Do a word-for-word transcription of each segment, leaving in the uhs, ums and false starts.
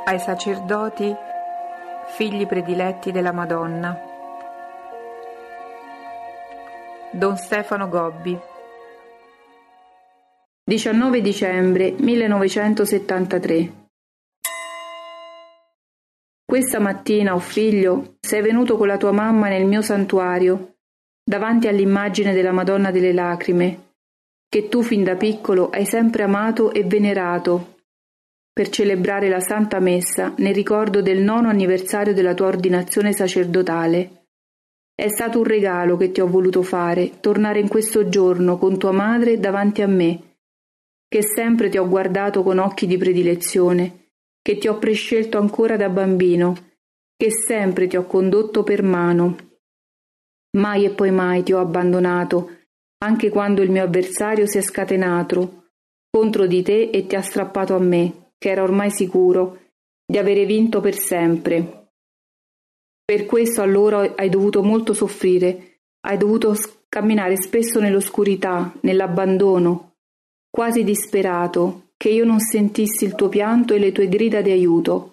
ai sacerdoti, figli prediletti della Madonna. Don Stefano Gobbi. diciannove dicembre millenovecentosettantatré. Questa mattina, o figlio, sei venuto con la tua mamma nel mio santuario, davanti all'immagine della Madonna delle Lacrime, che tu fin da piccolo hai sempre amato e venerato, per celebrare la Santa Messa nel ricordo del nono anniversario della tua ordinazione sacerdotale. È stato un regalo che ti ho voluto fare, tornare in questo giorno con tua madre davanti a me, che sempre ti ho guardato con occhi di predilezione, che ti ho prescelto ancora da bambino, che sempre ti ho condotto per mano. Mai e poi mai ti ho abbandonato, anche quando il mio avversario si è scatenato contro di te e ti ha strappato a me, che era ormai sicuro di avere vinto per sempre. Per questo allora hai dovuto molto soffrire, hai dovuto camminare spesso nell'oscurità, nell'abbandono, quasi disperato, che io non sentissi il tuo pianto e le tue grida di aiuto.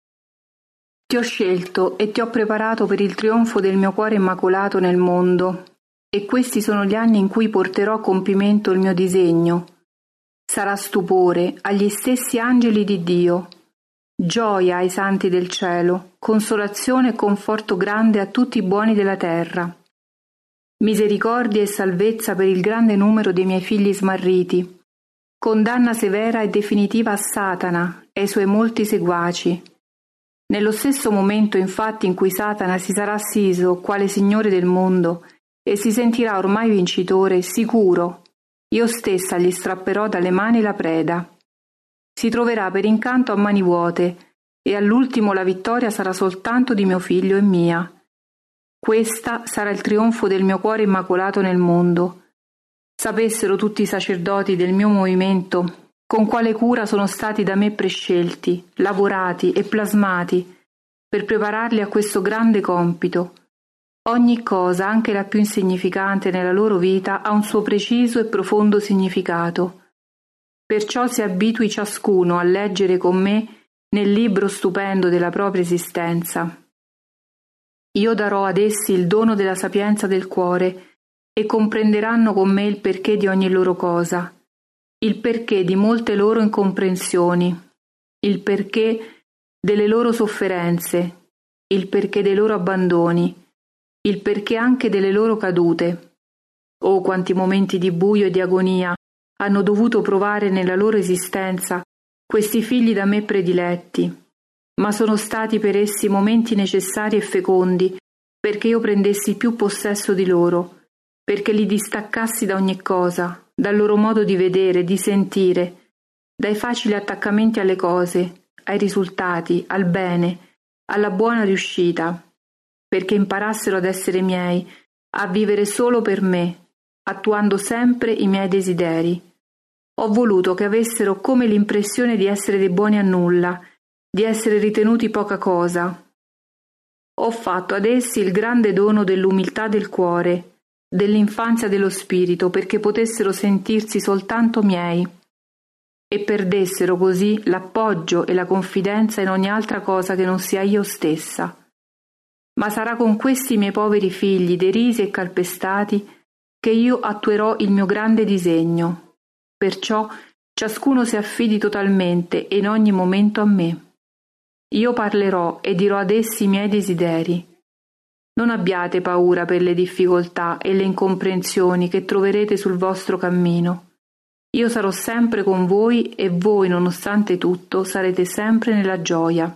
Ti ho scelto e ti ho preparato per il trionfo del mio cuore immacolato nel mondo, e questi sono gli anni in cui porterò a compimento il mio disegno. Sarà stupore agli stessi angeli di Dio, gioia ai santi del cielo, consolazione e conforto grande a tutti i buoni della terra, misericordia e salvezza per il grande numero dei miei figli smarriti, condanna severa e definitiva a Satana e ai suoi molti seguaci. Nello stesso momento, infatti, in cui Satana si sarà assiso quale Signore del mondo e si sentirà ormai vincitore, sicuro, io stessa gli strapperò dalle mani la preda. Si troverà per incanto a mani vuote e all'ultimo la vittoria sarà soltanto di mio figlio e mia. Questa sarà il trionfo del mio cuore immacolato nel mondo. Sapessero tutti i sacerdoti del mio movimento con quale cura sono stati da me prescelti, lavorati e plasmati per prepararli a questo grande compito. Ogni cosa, anche la più insignificante nella loro vita, ha un suo preciso e profondo significato. Perciò si abitui ciascuno a leggere con me nel libro stupendo della propria esistenza. Io darò ad essi il dono della sapienza del cuore e comprenderanno con me il perché di ogni loro cosa, il perché di molte loro incomprensioni, il perché delle loro sofferenze, il perché dei loro abbandoni, il perché anche delle loro cadute. Oh, quanti momenti di buio e di agonia hanno dovuto provare nella loro esistenza questi figli da me prediletti, ma sono stati per essi momenti necessari e fecondi perché io prendessi più possesso di loro, perché li distaccassi da ogni cosa, dal loro modo di vedere, di sentire, dai facili attaccamenti alle cose, ai risultati, al bene, alla buona riuscita, perché imparassero ad essere miei, a vivere solo per me, attuando sempre i miei desideri. Ho voluto che avessero come l'impressione di essere dei buoni a nulla, di essere ritenuti poca cosa. Ho fatto ad essi il grande dono dell'umiltà del cuore, dell'infanzia dello spirito, perché potessero sentirsi soltanto miei e perdessero così l'appoggio e la confidenza in ogni altra cosa che non sia io stessa. Ma sarà con questi miei poveri figli derisi e calpestati che io attuerò il mio grande disegno. Perciò ciascuno si affidi totalmente e in ogni momento a me. Io parlerò e dirò ad essi i miei desideri. Non abbiate paura per le difficoltà e le incomprensioni che troverete sul vostro cammino. Io sarò sempre con voi e voi, nonostante tutto, sarete sempre nella gioia.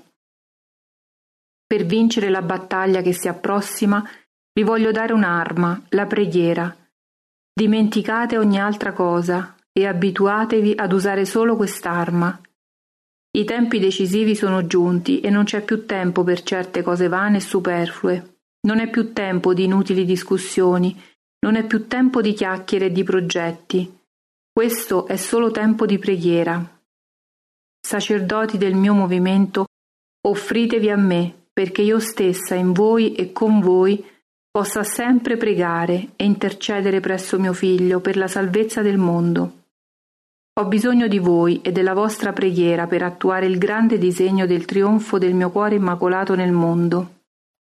Per vincere la battaglia che si approssima, vi voglio dare un'arma, la preghiera. Dimenticate ogni altra cosa e abituatevi ad usare solo quest'arma. I tempi decisivi sono giunti e non c'è più tempo per certe cose vane e superflue. Non è più tempo di inutili discussioni, non è più tempo di chiacchiere e di progetti. Questo è solo tempo di preghiera. Sacerdoti del mio movimento, offritevi a me, perché io stessa in voi e con voi possa sempre pregare e intercedere presso mio Figlio per la salvezza del mondo. Ho bisogno di voi e della vostra preghiera per attuare il grande disegno del trionfo del mio cuore immacolato nel mondo.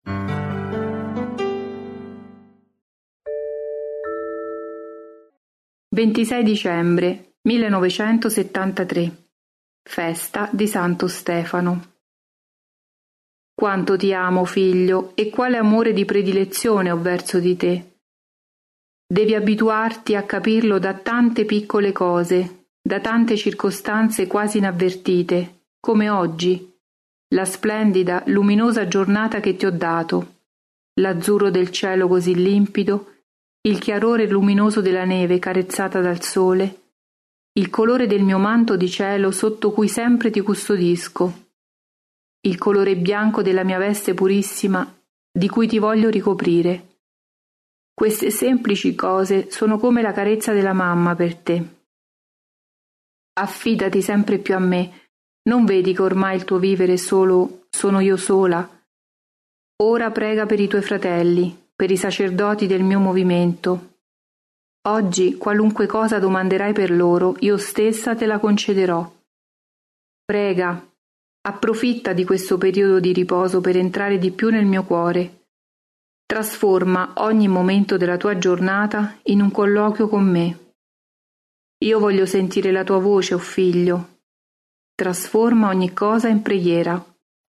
ventisei dicembre millenovecentosettantatré. Festa di Santo Stefano. Quanto ti amo, figlio, e quale amore di predilezione ho verso di te. Devi abituarti a capirlo da tante piccole cose, da tante circostanze quasi inavvertite, come oggi, la splendida, luminosa giornata che ti ho dato, l'azzurro del cielo così limpido, il chiarore luminoso della neve carezzata dal sole, il colore del mio manto di cielo sotto cui sempre ti custodisco, il colore bianco della mia veste purissima di cui ti voglio ricoprire. Queste semplici cose sono come la carezza della mamma per te. Affidati sempre più a me, non vedi che ormai il tuo vivere solo sono io sola? Ora prega per i tuoi fratelli, per i sacerdoti del mio movimento. Oggi, qualunque cosa domanderai per loro, io stessa te la concederò. Prega, approfitta di questo periodo di riposo per entrare di più nel mio cuore. Trasforma ogni momento della tua giornata in un colloquio con me. Io voglio sentire la tua voce, o figlio. Trasforma ogni cosa in preghiera.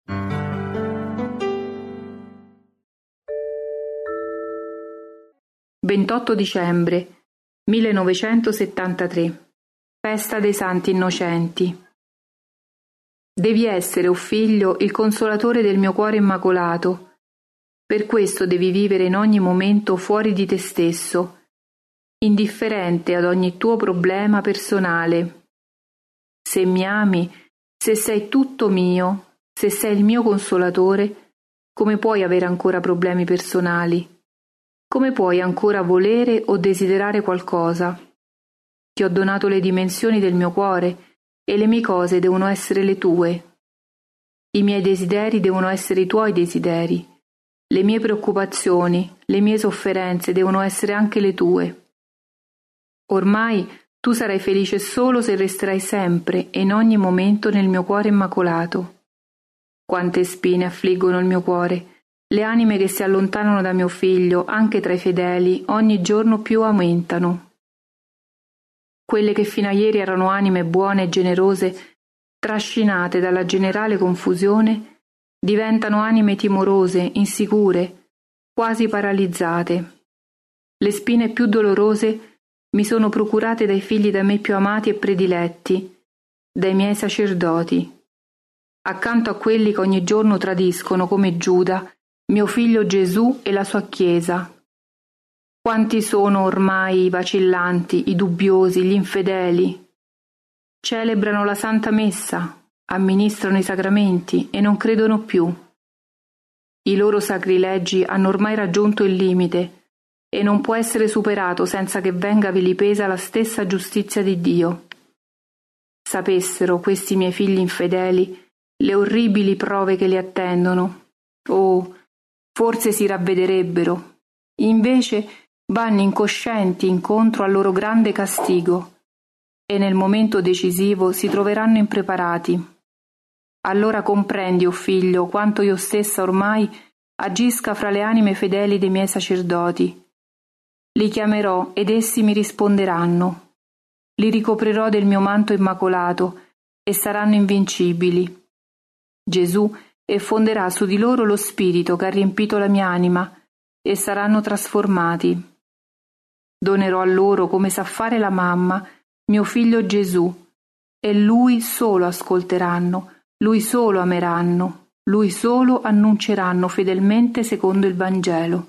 ventotto dicembre millenovecentosettantatré. Festa dei Santi Innocenti. Devi essere, o figlio, il consolatore del mio cuore immacolato. Per questo devi vivere in ogni momento fuori di te stesso, indifferente ad ogni tuo problema personale. Se mi ami, se sei tutto mio, se sei il mio consolatore, come puoi avere ancora problemi personali? Come puoi ancora volere o desiderare qualcosa? Ti ho donato le dimensioni del mio cuore e le mie cose devono essere le tue. I miei desideri devono essere i tuoi desideri. Le mie preoccupazioni, le mie sofferenze devono essere anche le tue. Ormai tu sarai felice solo se resterai sempre e in ogni momento nel mio cuore immacolato. Quante spine affliggono il mio cuore, le anime che si allontanano da mio figlio, anche tra i fedeli, ogni giorno più aumentano. Quelle che fino a ieri erano anime buone e generose, trascinate dalla generale confusione, diventano anime timorose, insicure, quasi paralizzate. Le spine più dolorose mi sono procurate dai figli da me più amati e prediletti, dai miei sacerdoti, accanto a quelli che ogni giorno tradiscono come Giuda mio figlio Gesù e la sua Chiesa. Quanti sono ormai i vacillanti, i dubbiosi, gli infedeli? Celebrano la Santa Messa, amministrano i sacramenti e non credono più. I loro sacrilegi hanno ormai raggiunto il limite e non può essere superato senza che venga vilipesa la stessa giustizia di Dio. Sapessero questi miei figli infedeli le orribili prove che li attendono. Oh, forse si ravvederebbero. Invece vanno incoscienti incontro al loro grande castigo e nel momento decisivo si troveranno impreparati. Allora comprendi, o figlio, quanto io stessa ormai agisca fra le anime fedeli dei miei sacerdoti. Li chiamerò ed essi mi risponderanno. Li ricoprirò del mio manto immacolato e saranno invincibili. Gesù effonderà su di loro lo spirito che ha riempito la mia anima e saranno trasformati. Donerò a loro, come sa fare la mamma, mio figlio Gesù, e Lui solo ascolteranno, Lui solo ameranno, Lui solo annunceranno fedelmente secondo il Vangelo.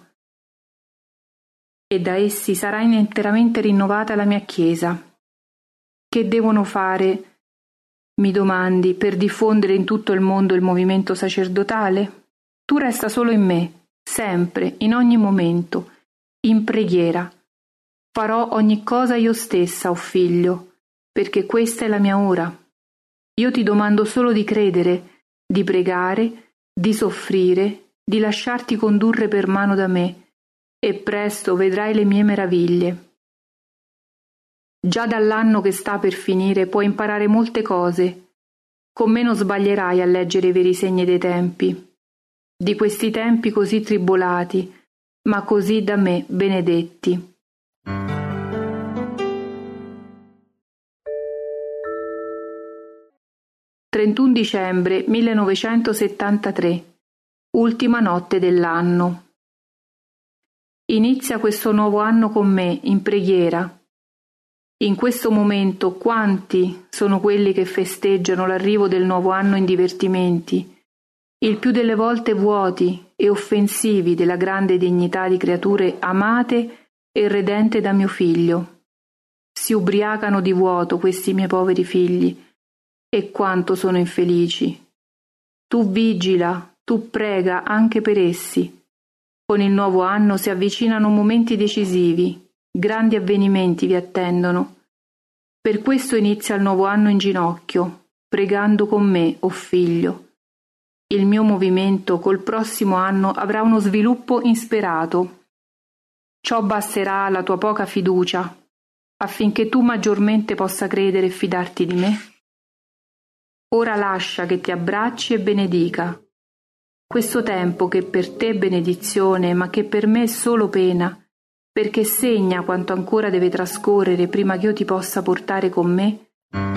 E da essi sarà interamente rinnovata la mia Chiesa. Che devono fare, mi domandi, per diffondere in tutto il mondo il movimento sacerdotale? Tu resta solo in me, sempre, in ogni momento, in preghiera. Farò ogni cosa io stessa, o figlio, perché questa è la mia ora. Io ti domando solo di credere, di pregare, di soffrire, di lasciarti condurre per mano da me, e presto vedrai le mie meraviglie. Già dall'anno che sta per finire puoi imparare molte cose. Con me non sbaglierai a leggere i veri segni dei tempi. Di questi tempi così tribolati, ma così da me benedetti. trentuno dicembre millenovecentosettantatré. Ultima notte dell'anno. Inizia questo nuovo anno con me, in preghiera. In questo momento quanti sono quelli che festeggiano l'arrivo del nuovo anno in divertimenti, il più delle volte vuoti e offensivi della grande dignità di creature amate e redente da mio figlio. Si ubriacano di vuoto questi miei poveri figli, e quanto sono infelici. Tu vigila, tu prega anche per essi. Con il nuovo anno si avvicinano momenti decisivi, grandi avvenimenti vi attendono. Per questo inizia il nuovo anno in ginocchio, pregando con me, o figlio. Il mio movimento col prossimo anno avrà uno sviluppo insperato. Ciò basterà alla tua poca fiducia, affinché tu maggiormente possa credere e fidarti di me? Ora lascia che ti abbracci e benedica. Questo tempo che per te è benedizione, ma che per me è solo pena, perché segna quanto ancora deve trascorrere prima che io ti possa portare con me,